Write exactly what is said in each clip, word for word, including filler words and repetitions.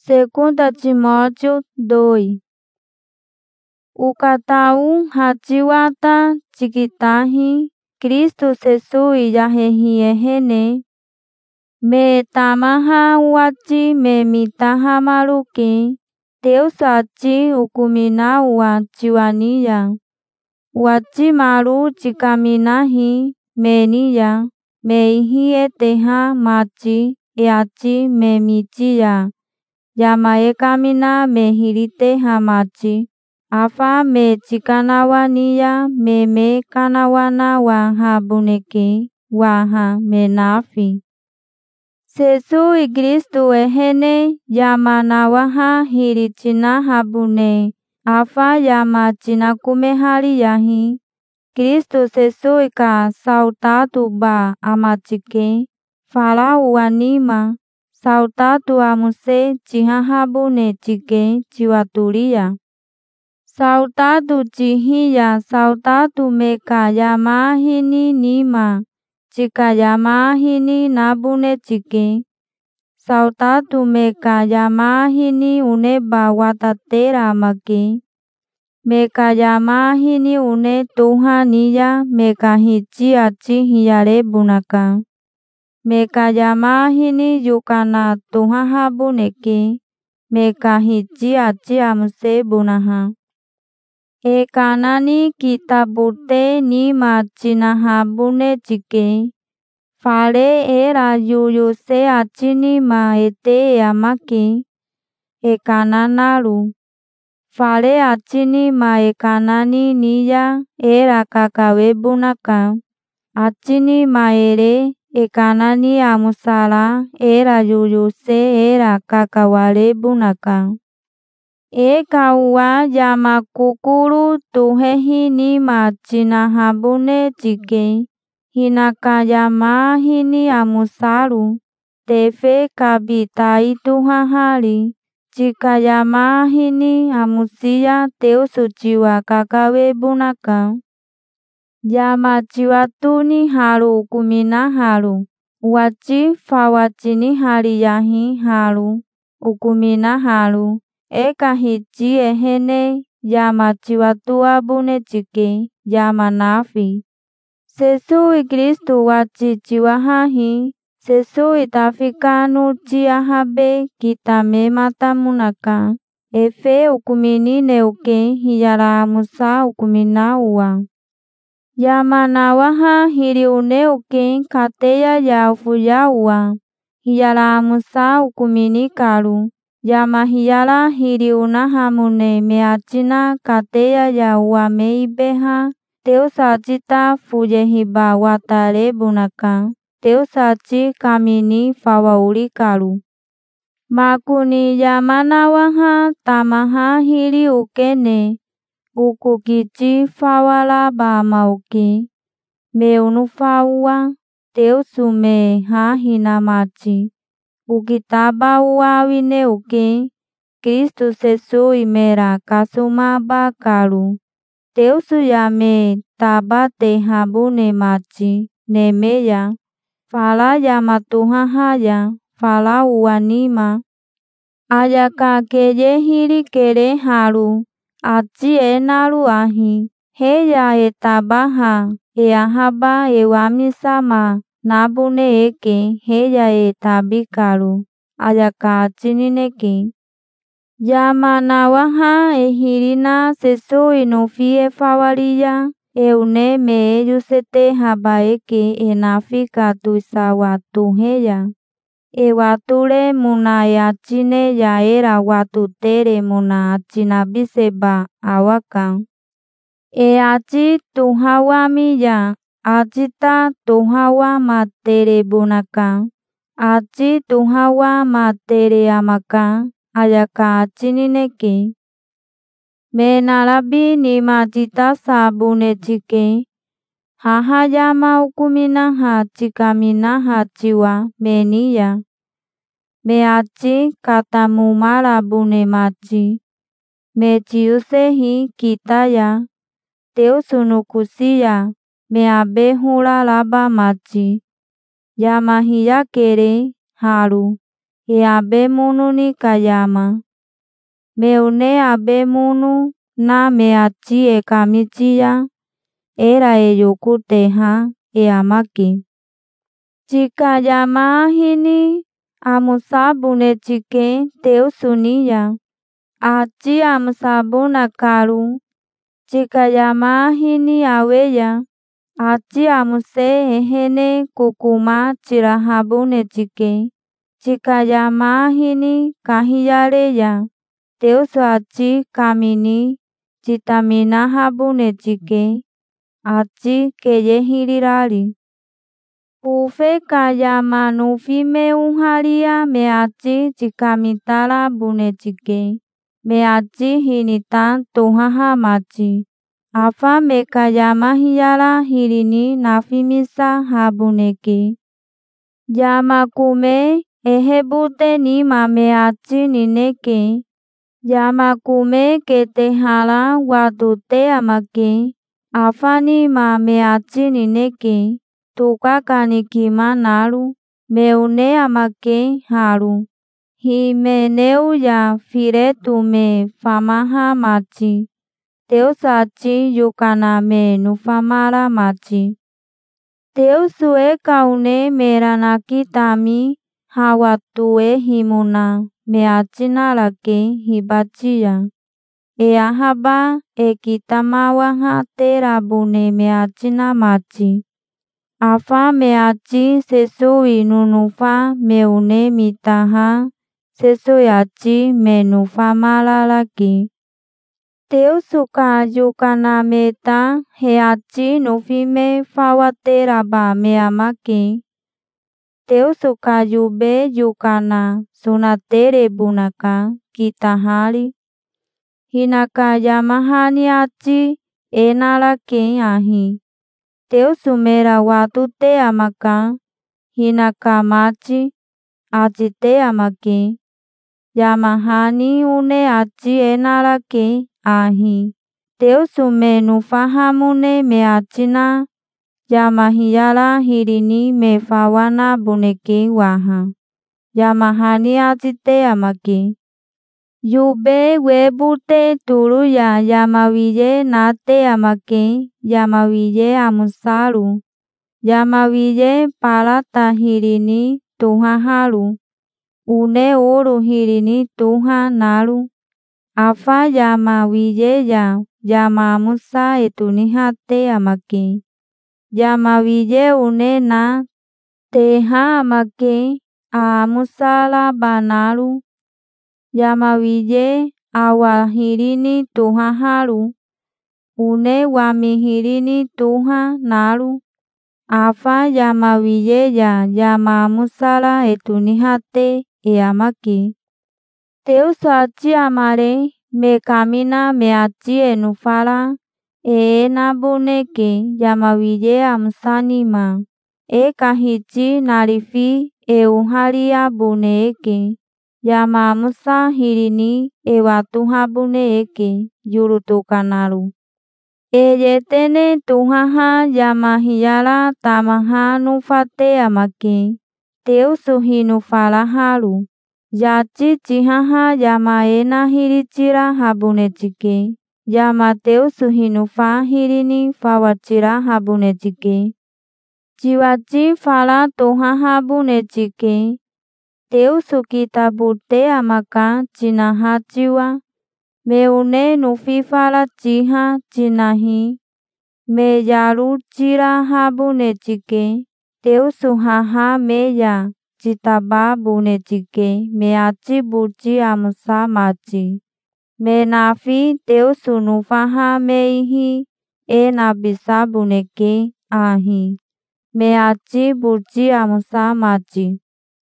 Segunda Timóteo dois. Ukatau hachiwata chikitahi Cristo Jesus yahehihene me tamaha wachi me mitaha maluki Deus achi ukumina wa chiwania wachi malu chikaminahi menia me ihie teha machi eachi me michia Yama ekamina me hirite hamachi afa me chikanawania me me kanawana wa habuneke waha me nafi Jesus Cristo ehene yama nawaha hirichina habune afa yama chinakumehari yahi Cristo Jesus ka sautatu ba amachike fala wanima Sautatu amuse chihahabune chike chiwatulia Sautatu chihiya sautatu meka yamahini nima chika yamahini nabune chike Sautatu meka yamahini uneba watatera make Meka yamahini une tuhaniya meka hichi achi hiyare bunaka Meka yamahini yukana tuhahabuneke meka hichi achi amuse bunaha e kanani kitabute ni machinahabune chike fale era yuyuse achini ma ete yamake e kananaru fale achini ma e kanani niya era kakawe bunaka achini ma ere Ekanani amusala era yuyuse era kakawale bunaka Ekawa yamakukuru tuhehi ni machinahabune chike hinaka yamahini amusaru tefe kabitai tuhahari chika yamahini amusia teusuchiwa kakawe bunaka Yama chiwatuni haru ukumina haru wachi fawachini hari yahi haru ukumina haru eka hichi ehene yama chiwatua bune chike yama nafi Jesus Kristo wachi chiwahahi Jesus tafikanu chiahabe kitame matamunaka efe ukumini neuke hiyara musa ukumina uwa Yamanawaha hiriuneuke kateya ya ufuyawa hiyara musa ukumini karu yama hiyara hiriunahamune meachina kateya ya uameibeha teusachita fuyehiba watare bunaka teusachi kamini fawauri karu makuni yamanawaha tamaha hiriukene Ukukichi fawala ba mauki meunufawa teusume ha hinamachi ukitaba uawine uke Cristo Jesus imera kasuma bakaru teusu yame tabate habune machi nemeya fala yamatuha haya fala uanima ayaka keye hiri kere haru Achi enaru ahi heya etabaha eahaba ewamisama nabune eke heya etabikaru ayaka achinineke Yamanawaha ehirina seso inofie fawalia eune me yusete habaeke enafika tuisawa tuheya Ewature muna yachine yaera watutere muna achinabiseba awaka. E achi tuhawa miya, achita tuhawa matere bunaka. Achi tuhawa matere amaka, ayaka achinineke. Menarabi ni majita sabune chike. Hahayama ukuminaha chikaminaha chiwa meniya meachi katamumara bune machi mechiusehi kitaya teusunukusia meabehura laba machi yamahiya kere haru e abe munu ni kayama. Meune abe munu na me achi e kamitia, era e yokuteha e amaki. Jika yama hini amusabune chike teu sunia, achi amusabuna karu. Jika yama hini aweya, achi amuse ehene kukuma chirahabune chike. Jika yama hini kahiyareya, Deus achi kamini chitamina habune chike. Achi keye hirirari. Ufe kayama nufime unharia me achi chikamitara bune chike. Me achi hinita tuhaha machi. Afa me kayama hiyara hirini nafimisa habuneke. Yama kume ehebute ni mame achi nineke. Yama kume ketehala wadute amake. Afani mame achi nineke. Tukakani kima naru. Meune amake haru. Himeneu ya firetu me famaha machi. Deus achi yukana me nufamara machi. Deus e kaune meranaki tami hawatue himuna me achina lake hibachia. E ahaba e kitamawaha terabune me achina machi. Afa me achi sesui nunufa meune mitaha sesui achi me nufamara laki. Deus ka yukana meta he achi nufime fawateraba me amake. Deus ka yube yukana sunatere bunaka kitahari. Hinaka yamahani achi enalake ahi. Deus mera watute amaka. Hinaka machi achite amake. Yamahani une achi enalake ahi. Deus me nufahamune me achina. Yamahiyara hirini me fawana buneke waha. Yamahani achite amake. Yube webute turuya yamawiye nate amake. Yamawiye amusaru. Yamawiye palata hirini tuhaharu. Une uru hirini tuha naru. Afa yamawiye ya yamamusa etunihate amake. Yamawiye une na teha amake amusala banaru. Yamawiye awahirini tuhaharu. Une wamihirini tuha naru. Afa yamawiye ya yamamusala etunihate e amake. Deus achi amare me kamina me achi enufara. E nabuneke yamawiye amsanima. E kahichi narifi e uharia buneke. Yamamusa hirini e watuha buneke yurutukanaru. E yetene tuhaha yamahiyara tamaha nufate amake. Deus hinufara haru. Yachi chihaha yamaena hirichira habune chike. Yama Deus hinufa hirini fawachira habune chike. Jiwachi fala tohaha bune chike. Deus kita bute amaka chinaha jiwa. Meune nufi fala chiha chinahi. Me yaru chira habune chike. Deus haha meya. Chitaba bune chike. Me achi buchi amusa machi. Me nafi Deus nufaha meihi. E nabisa buneke ahi. Me achi buchi amusa machi.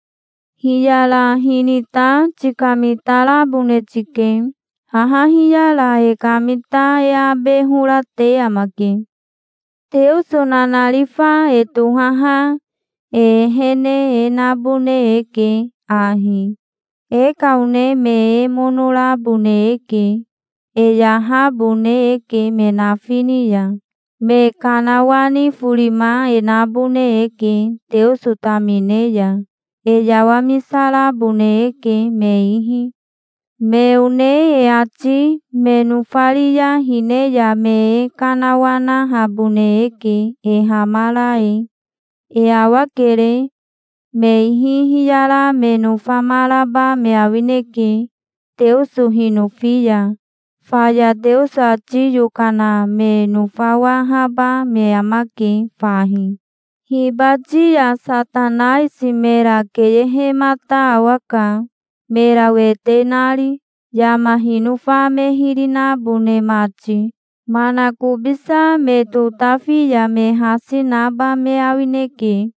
Hiyala hinita chikamitala bune chike. Haha hiyala e kamita e abe hurate amake. Deus nanalifa e tuhaha. E hene e nabune eke ahi. E kaune me e monula bune eke. E yaha bune eke me nafiniya. Me kanawani furima e nabune eke Deus utamineya. eya wamisala bune eke meihi. Meune eachi menufalia hineya me kanawana habune eke e hamalae. E awakere meihi hiyala menufamalaba meawineke Teusu hinufia. Faya Teusu achi yukana menufawa haba meamake fahi. Hibaji ya Satanai si mera keyehe mata awaka. Mera wetenali yama hinufa mehirina bune machi. Mana kubisa metutafi ya mehasi naba meawineke.